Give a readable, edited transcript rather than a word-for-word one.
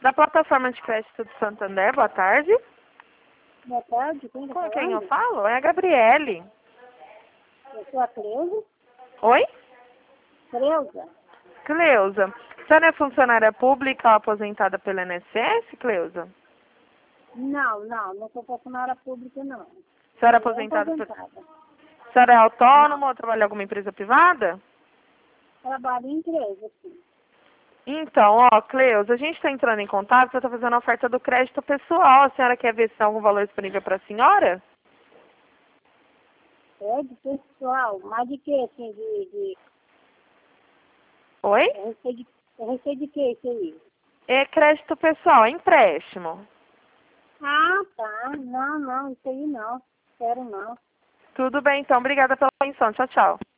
Da plataforma de crédito do Santander, boa tarde. Boa tarde, quem está Com quem eu falando? falo? É a Gabriele. Eu sou a Cleusa. Oi? Cleusa? Cleusa. A senhora é funcionária pública ou aposentada pelo INSS, Cleusa? Não sou funcionária pública, não. A senhora é Sou aposentada aposentada. A senhora é Não, autônoma ou trabalha em alguma empresa privada? trabalho em empresa, sim. Então, ó, Cleusa, a gente está entrando em contato, você está fazendo a oferta do crédito pessoal. A senhora quer ver se tem algum valor disponível para a senhora? É de pessoal, mas de que, assim, Oi? eu receio de que isso aí? É crédito pessoal, é empréstimo. Ah, tá. Não, isso aí não. Quero não. Tudo bem, então. Obrigada pela atenção. Tchau, tchau.